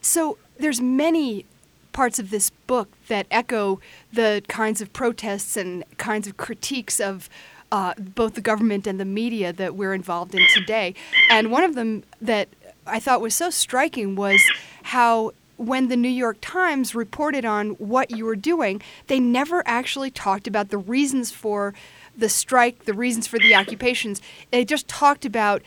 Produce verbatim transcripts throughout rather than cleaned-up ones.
So there's many parts of this book that echo the kinds of protests and kinds of critiques of uh, both the government and the media that we're involved in today. And one of them that I thought was so striking was how when the New York Times reported on what you were doing, they never actually talked about the reasons for the strike, the reasons for the occupations. They just talked about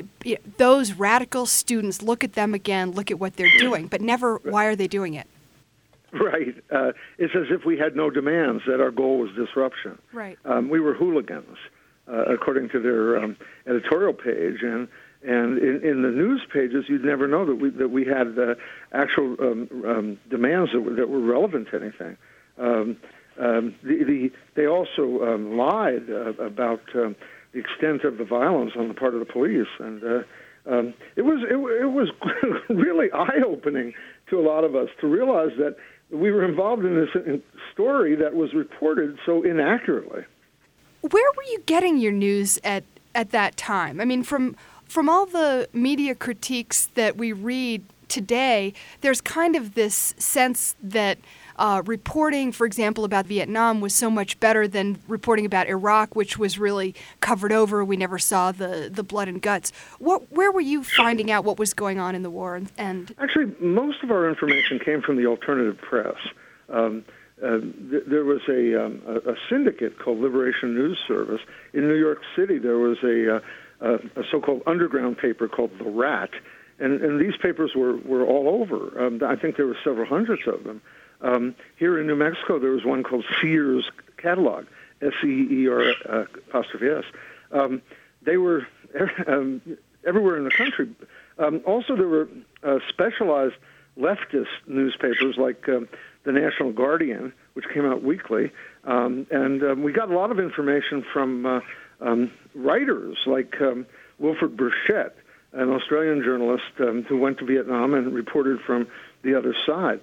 those radical students, look at them again, look at what they're doing, but never why are they doing it. Right. Uh, it's as if we had no demands, that our goal was disruption. Right. Um, we were hooligans, uh, according to their um, editorial page, and and in, in the news pages, you'd never know that we that we had uh, actual um, um, demands that were, that were relevant to anything. Um, um, the, the they also um, lied uh, about um, the extent of the violence on the part of the police, and uh, um, it was it, it was really eye-opening to a lot of us to realize that we were involved in this story that was reported so inaccurately. Where were you getting your news at, at that time? I mean, from from all the media critiques that we read today, there's kind of this sense that uh, reporting, for example, about Vietnam was so much better than reporting about Iraq, which was really covered over. We never saw the, the blood and guts. What, where were you finding out what was going on in the war? And, and Actually, most of our information came from the alternative press. Um, uh, th- there was a, um, a, a syndicate called Liberation News Service. In New York City, there was a, uh, a, a so-called underground paper called The Rat, and, and these papers were, were all over. Um, I think there were several hundreds of them. Um, here in New Mexico, there was one called Sears Catalog, S E E R uh, apostrophe S. Um, they were um, everywhere in the country. Um, also, there were uh, specialized leftist newspapers like um, the National Guardian, which came out weekly, um, and um, we got a lot of information from uh, um, writers like um, Wilfred Burchett, an Australian journalist um, who went to Vietnam and reported from the other side.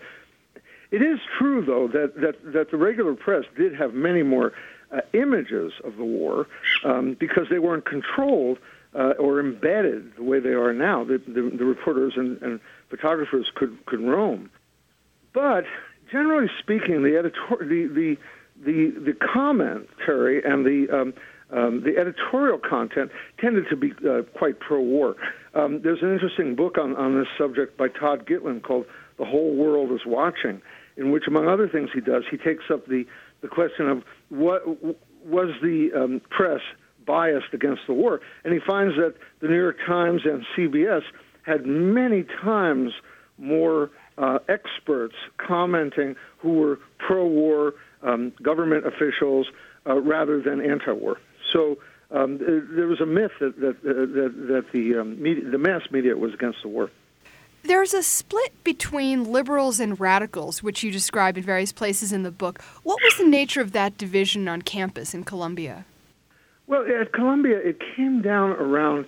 It is true, though, that, that, that the regular press did have many more uh, images of the war um, because they weren't controlled uh, or embedded the way they are now. The, the, the reporters and, and photographers could, could roam. But generally speaking, the editor, the, the, the, the commentary and the um, um, the editorial content tended to be uh, quite pro-war. Um, there's an interesting book on, on this subject by Todd Gitlin called The Whole World is Watching, in which, among other things he does, he takes up the, the question of what was the um, press biased against the war. And he finds that the New York Times and C B S had many times more uh, experts commenting who were pro-war um, government officials uh, rather than anti-war. So um, there was a myth that, that, uh, that, that the, um, media, the mass media was against the war. There's a split between liberals and radicals, which you describe in various places in the book. What was the nature of that division on campus in Columbia? Well, at Columbia, it came down around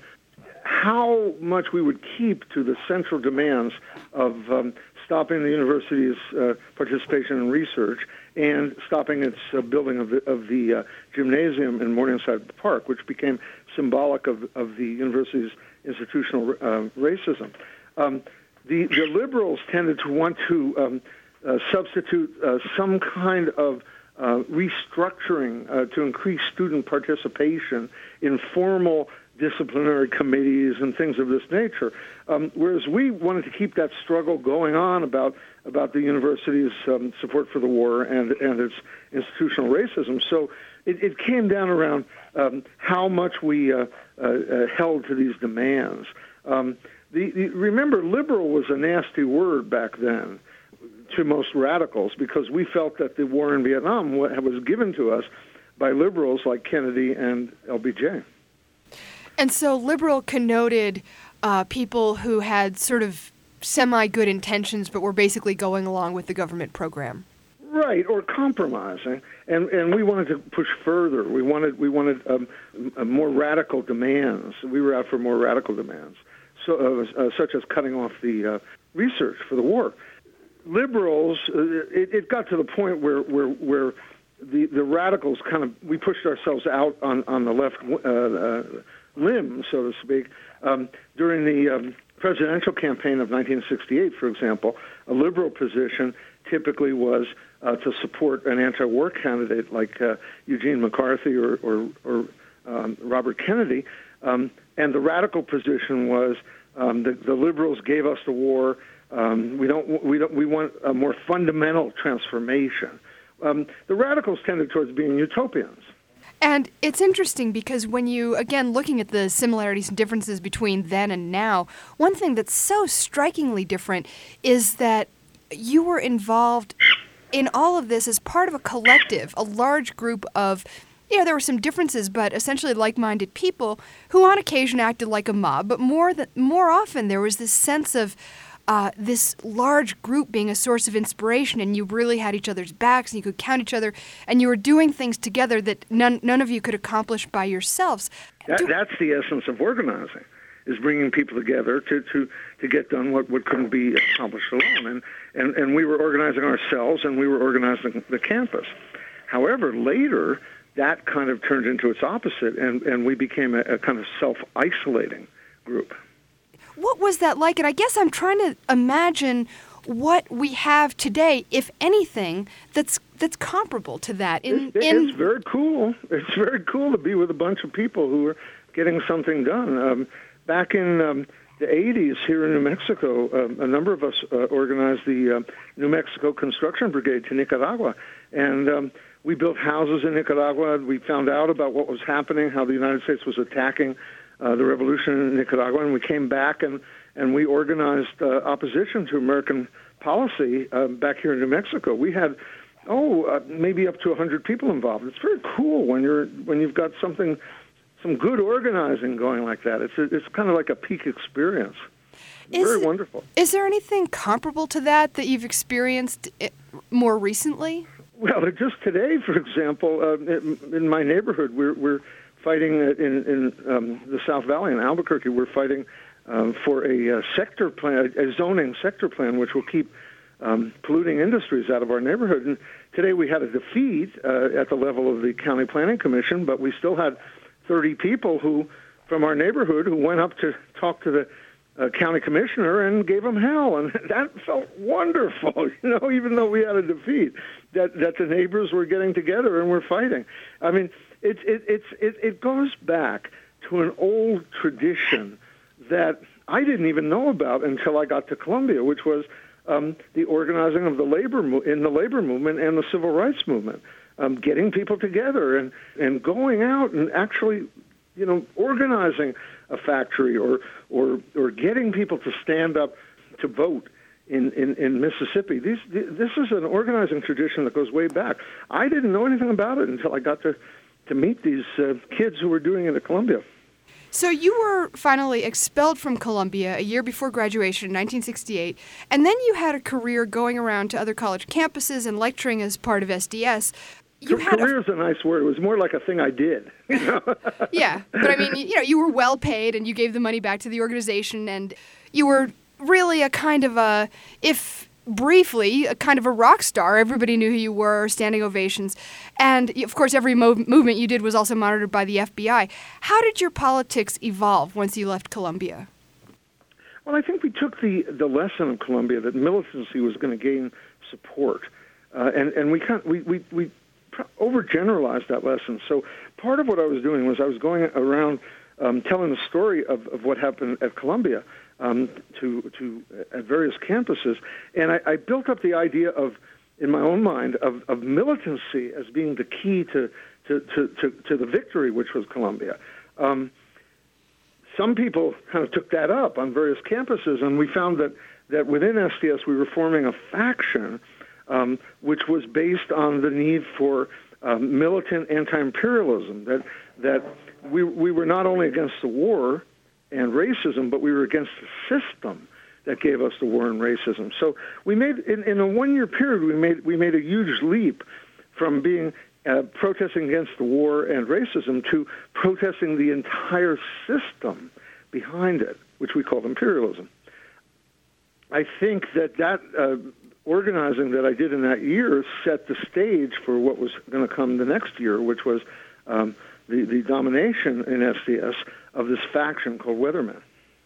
how much we would keep to the central demands of um, stopping the university's uh, participation in research and stopping its uh, building of the, of the uh, gymnasium in Morningside Park, which became symbolic of, of the university's institutional uh, racism. Um, The, the liberals tended to want to um, uh, substitute uh, some kind of uh, restructuring uh, to increase student participation in formal disciplinary committees and things of this nature, um, whereas we wanted to keep that struggle going on about about the university's um, support for the war and, and its institutional racism. So it, it came down around um, how much we uh, uh, uh, held to these demands. Um, The, the, remember, liberal was a nasty word back then to most radicals because we felt that the war in Vietnam was given to us by liberals like Kennedy and L B J. And so liberal connoted uh, people who had sort of semi-good intentions but were basically going along with the government program. Right, or compromising, and and we wanted to push further. We wanted we wanted um, more radical demands. We were out for more radical demands. So, uh, uh, such as cutting off the uh, research for the war. Liberals, uh, it, it got to the point where where, where the, the radicals kind of, we pushed ourselves out on, on the left uh, uh, limb, so to speak. Um, during the um, presidential campaign of nineteen sixty-eight, for example, a liberal position typically was uh, to support an anti-war candidate like uh, Eugene McCarthy or, or, or um, Robert Kennedy, um, and the radical position was um, the, the liberals gave us the war. Um, we don't. We don't. We want a more fundamental transformation. Um, the radicals tended towards being utopians. And it's interesting because when you, again, looking at the similarities and differences between then and now, one thing that's so strikingly different is that you were involved in all of this as part of a collective, a large group of, you know, there were some differences, but essentially like-minded people who on occasion acted like a mob, but more than, more often there was this sense of Uh, this large group being a source of inspiration, and you really had each other's backs, and you could count each other, and you were doing things together that none none of you could accomplish by yourselves. That, Do- that's the essence of organizing, is bringing people together to, to, to get done what, what couldn't be accomplished alone. And, and, and we were organizing ourselves, and we were organizing the campus. However, later, that kind of turned into its opposite, and, and we became a, a kind of self-isolating group. What was that like? And I guess I'm trying to imagine what we have today, if anything, that's that's comparable to that. In, it, in it's very cool. It's very cool to be with a bunch of people who are getting something done. Um, back in um, the eighties here in New Mexico, um, a number of us uh, organized the uh, New Mexico Construction Brigade to Nicaragua. And um, we built houses in Nicaragua. We found out about what was happening, how the United States was attacking Uh, the revolution in Nicaragua, and we came back and, and we organized uh, opposition to American policy uh, back here in New Mexico. We had, oh, uh, maybe up to one hundred people involved. It's very cool when you're when you've got something, some good organizing going like that. It's a, it's kind of like a peak experience. It's is, very wonderful. Is there anything comparable to that that you've experienced more recently? Well, just today, for example, uh, in, in my neighborhood, we're we're fighting in, in um, the South Valley in Albuquerque. We're fighting um, for a uh, sector plan, a zoning sector plan, which will keep um, polluting industries out of our neighborhood. And today we had a defeat uh, at the level of the County Planning Commission, but we still had thirty people who, from our neighborhood, who went up to talk to the uh, county commissioner and gave him hell. And that felt wonderful, you know, even though we had a defeat, that, that the neighbors were getting together and were fighting. I mean, It, it, it's, it, it goes back to an old tradition that I didn't even know about until I got to Columbia, which was um, the organizing of the labor mo- in the labor movement and the civil rights movement, um, getting people together and, and going out and actually, you know, organizing a factory or, or, or getting people to stand up to vote in, in, in Mississippi. These, this is an organizing tradition that goes way back. I didn't know anything about it until I got to to meet these uh, kids who were doing it at Columbia. So you were finally expelled from Columbia a year before graduation in nineteen sixty-eight, and then you had a career going around to other college campuses and lecturing as part of S D S. You Ca- had career a, is a nice word. It was more like a thing I did. You know? Yeah, but I mean, you know, you were well paid and you gave the money back to the organization, and you were really a kind of a, if briefly, a kind of a rock star. Everybody knew who you were, standing ovations. And, of course, every mov- movement you did was also monitored by the F B I. How did your politics evolve once you left Columbia? Well, I think we took the, the lesson of Columbia that militancy was going to gain support. Uh, and, and we, kind of, we, we, we overgeneralized that lesson. So part of what I was doing was I was going around um, telling the story of, of what happened at Columbia. Um, to to at various campuses, and I, I built up the idea of, in my own mind, of, of militancy as being the key to to, to, to, to the victory, which was Columbia. Um, some people kind of took that up on various campuses, and we found that, that within S D S we were forming a faction um, which was based on the need for um, militant anti-imperialism. That that we we were not only against the war and racism, but we were against the system that gave us the war and racism. So we made, in, in a one-year period, we made we made a huge leap from being uh, protesting against the war and racism to protesting the entire system behind it, which we called imperialism. I think that that uh, organizing that I did in that year set the stage for what was going to come the next year, which was um, the, the domination in S D S of this faction called Weathermen.